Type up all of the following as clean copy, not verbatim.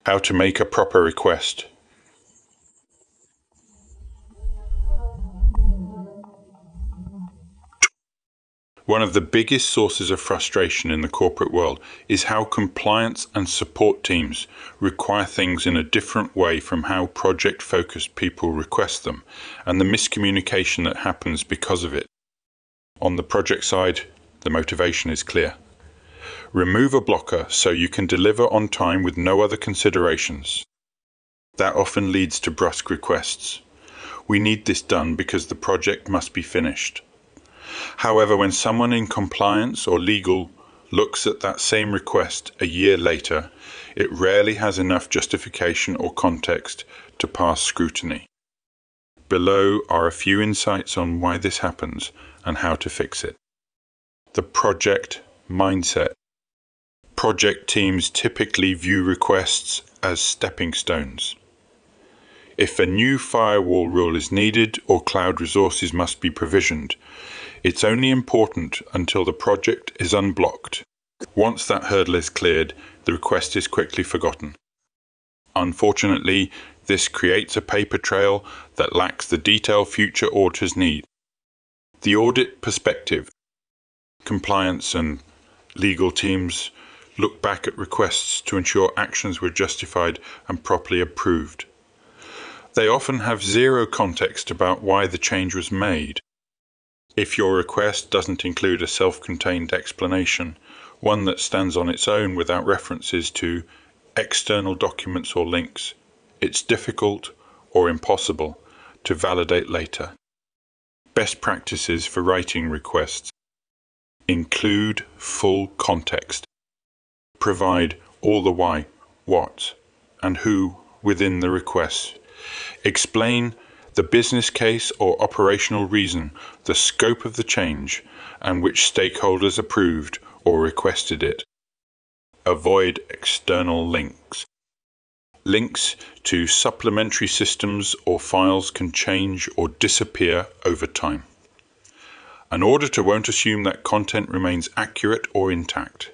How to make a proper request. One of the biggest sources of frustration in the corporate world is how compliance and support teams require things in a different way from how project-focused people request them, and the miscommunication that happens because of it. On the project side, the motivation is clear. Remove a blocker so you can deliver on time with no other considerations. That often leads to brusque requests. We need this done because the project must be finished. However, when someone in compliance or legal looks at that same request a year later, it rarely has enough justification or context to pass scrutiny. Below are a few insights on why this happens and how to fix it. The project mindset. Project teams typically view requests as stepping stones. If a new firewall rule is needed or cloud resources must be provisioned, it's only important until the project is unblocked. Once that hurdle is cleared, the request is quickly forgotten. Unfortunately, this creates a paper trail that lacks the detail future auditors need. The audit perspective. Compliance and legal teams look back at requests to ensure actions were justified and properly approved. They often have zero context about why the change was made. If your request doesn't include a self-contained explanation, one that stands on its own without references to external documents or links, it's difficult or impossible to validate later. Best practices for writing requests. Include full context. Provide all the why, what, and who within the request. Explain the business case or operational reason, the scope of the change, and which stakeholders approved or requested it. Avoid external links. Links to supplementary systems or files can change or disappear over time. An auditor won't assume that content remains accurate or intact.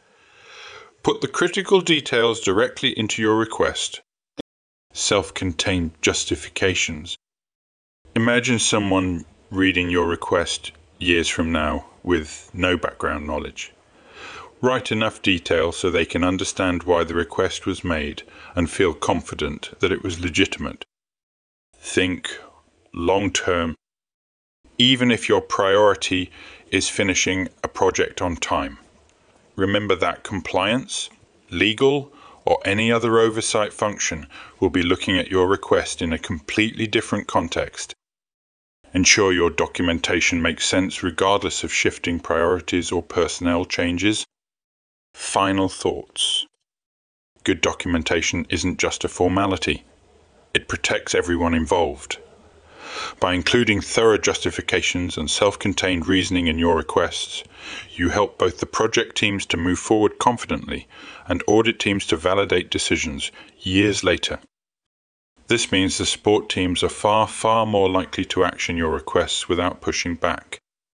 Put the critical details directly into your request. Self-contained justifications. Imagine someone reading your request years from now with no background knowledge. Write enough detail so they can understand why the request was made and feel confident that it was legitimate. Think long-term. Even if your priority is finishing a project on time, remember that compliance, legal, or any other oversight function will be looking at your request in a completely different context. Ensure your documentation makes sense regardless of shifting priorities or personnel changes. Final thoughts. Good documentation isn't just a formality. It protects everyone involved. By including thorough justifications and self-contained reasoning in your requests, you help both the project teams to move forward confidently and audit teams to validate decisions years later. This means the support teams are far more likely to action your requests without pushing back.